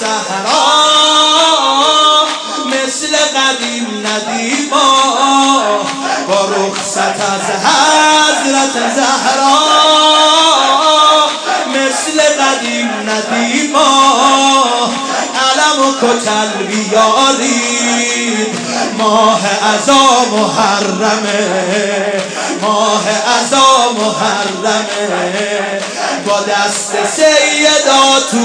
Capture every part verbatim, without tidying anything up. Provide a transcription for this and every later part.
زهرا مثل قدیم ندیما با رخصت از حضرت زهرا مثل قدیم ندیما علم و کتل بیارید ماه عزا محرمه ماه عزا محرمه با دست سیدا تو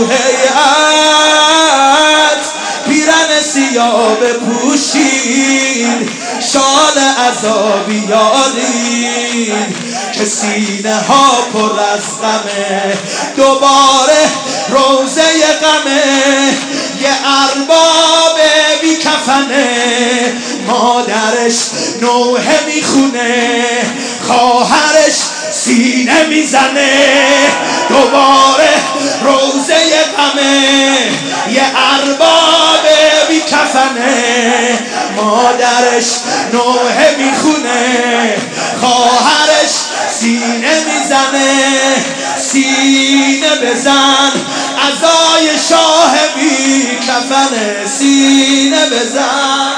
هیئت پیرن سیاه بپوشید شال عزا بیارید که سینه ها پر از غمه دوباره روزه غمه یه ارباب بی کفنه مادرش نوحه میخونه خواهرش سینه میزنه دوباره روزه غمه یه ارباب بی کفنه مادرش نوحه میخونه خواهرش سینه میزنه سینه بزن عزای شاه بی کفنه سینه بزن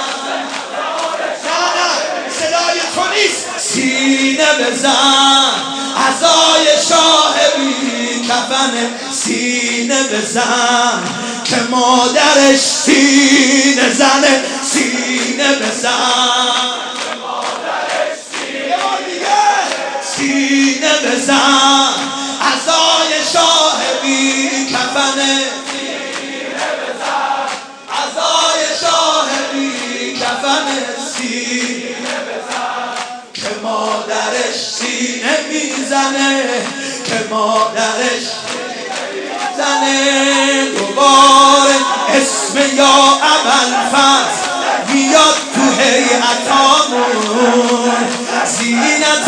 صدای تو نیست سینه بزن عزای شاه بی کفنه سینه بزن که مادرش سینه زنه سینه بزن سینه بزن عزای شاه بی کفنه سینه بزن عزای شاه بی کفنه سینه بزن که مادرش سینه میزنه که مادرش سینه میزنه دوباره اسم یا ابوالفضل بیاد تو هیئتامون زینت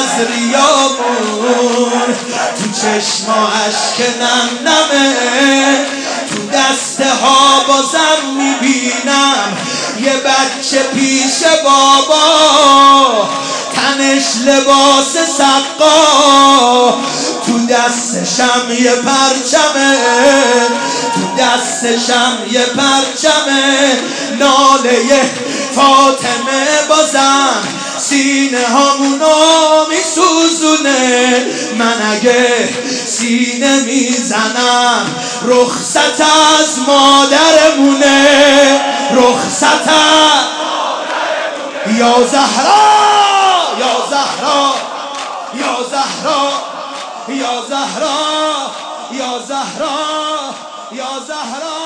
نظریامون تو چشما اشک نم نمه تو دسته ها بازم میبینم یه بچه پیش بابا تنش لباس سقا تو دستشم یه پرچمه تو دستشم یه پرچمه ناله فاطمه بازم سینه همونو میسوزونه من اگه سینه میزنم رخصت از مادرمونه رخصت از یا زهرا یا زهرا یا زهرا یا زهرا یا زهرا یا زهرا